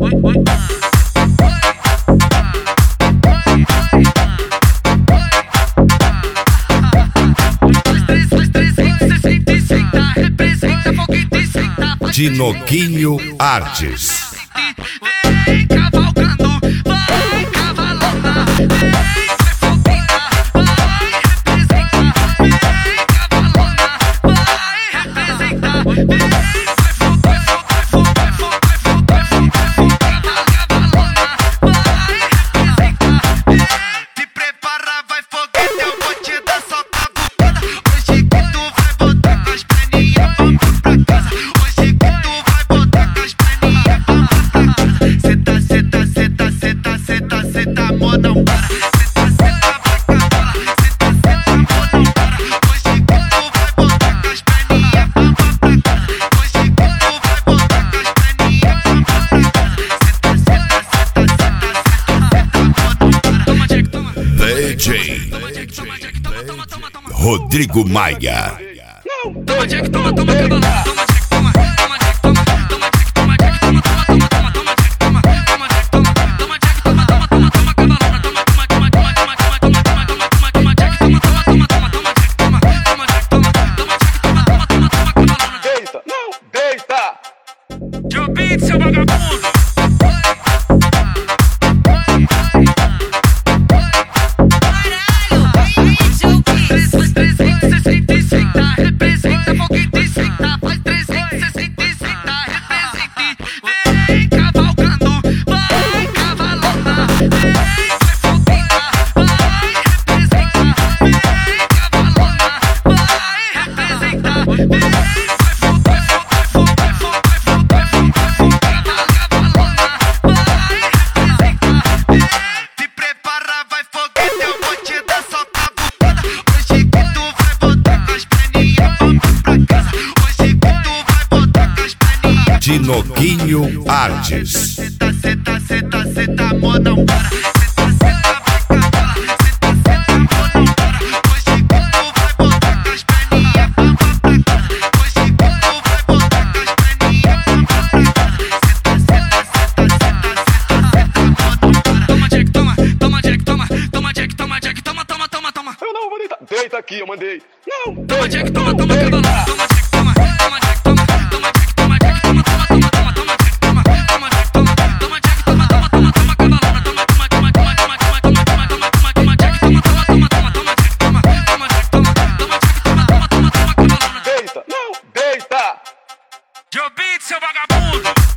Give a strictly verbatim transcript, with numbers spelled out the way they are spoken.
Dinoquinho Artes. Vem cavalgando, vai cavalona, vem foguinha, vai representar. Vem cavalona, vai representar. Vem vai fogo, vai fogo, vai fogo, vai fogo, vai fogo, vai fogo, cavalona, vai representar. Vem te prepara, vai foguete, eu vou te dar solta a bunda. Hoje que tu vai botar com as perninhas, vamos pra casa. Hoje que tu vai botar com as perninhas, vamos pra casa. Senta, senta, senta, senta, senta, senta, amor, não para. Senta, senta, vai cavola. Senta, senta, amor, não para. Hoje que tu vai botar com as perninhas, vamos pra casa. Hoje que tu vai botar com as perninhas, vamos pra casa. Senta, senta, senta, senta, senta, amor, não para. Toma, Jack, toma. D J Rodrigo Maia. Toma, Jack, toma, toma, cavalona. Toma, Jack, toma, toma, Jack, toma, toma, Jack, toma, Jack, toma, toma, toma, toma, toma, Jack, toma, toma, Jack, toma, toma, Jack, toma, toma, toma, toma, cavalona. Toma, toma, toma, toma, toma, toma, toma, toma, toma, toma, Jack, toma, toma, toma, toma, toma, Jack, toma, toma, Jack, toma, toma, Jack, toma, toma, toma, toma, cavalona. Deita, não, deita. Joe Beat, seu vagabundo. Dinoquinho Artes. Senta, senta, senta, senta, amor, não para. Senta, senta, vai cavola. Senta, senta, amor, não para. Hoje que tu vai botar com as perninhas, vamos pra casa. Hoje que tu vai botar com as perninhas, vamos pra casa. Senta, senta, senta, senta, senta, senta, amor, não para. Toma, Jack, toma, toma, Jack, toma, toma, Jack, toma, Jack, toma, toma, toma, toma. Eu não vou deitar. Deita aqui, eu mandei. Não, Toma, Jack, toma, não, toma, deita. cavalona. Toma, Jack, toma, toma, Jack, toma, toma, Jack, toma, Jack, toma, toma, toma, toma, toma, Jack, toma, toma, Jack, toma, toma, Jack, toma, toma, toma, toma, cavalona. Toma, toma, toma, toma, toma, toma, toma, toma, toma, toma, toma, Jack, toma, toma, toma, toma, toma, Jack, toma, toma, Jack, toma, toma, Jack, toma, toma, toma, toma, cavalona. Deita, não, deita. Joe Beat, seu vagabundo.